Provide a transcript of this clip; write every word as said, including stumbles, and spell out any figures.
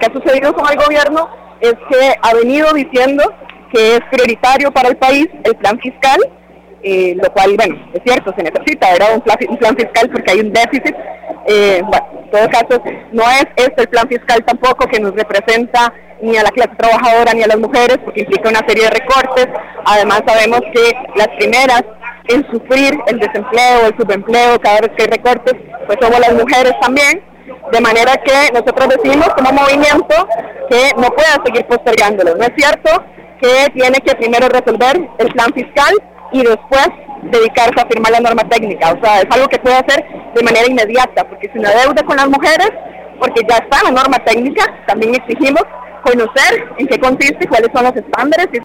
que ha sucedido con el gobierno es que ha venido diciendo que es prioritario para el país el plan fiscal, eh, lo cual, bueno, es cierto, se necesita, ¿verdad? Un plan, un plan fiscal porque hay un déficit. Eh, bueno, en todo caso, no es este el plan fiscal tampoco que nos representa ni a la clase trabajadora ni a las mujeres, porque implica una serie de recortes. Además sabemos que las primeras en sufrir el desempleo, el subempleo, cada vez que hay recortes, pues somos las mujeres también, de manera que nosotros decimos como movimiento que no pueda seguir postergándolo. No es cierto que tiene que primero resolver el plan fiscal y después dedicarse a firmar la norma técnica, o sea, es algo que puede hacer de manera inmediata, porque es una deuda con las mujeres, porque ya está la norma técnica, también exigimos conocer en qué consiste, cuáles son los estándares,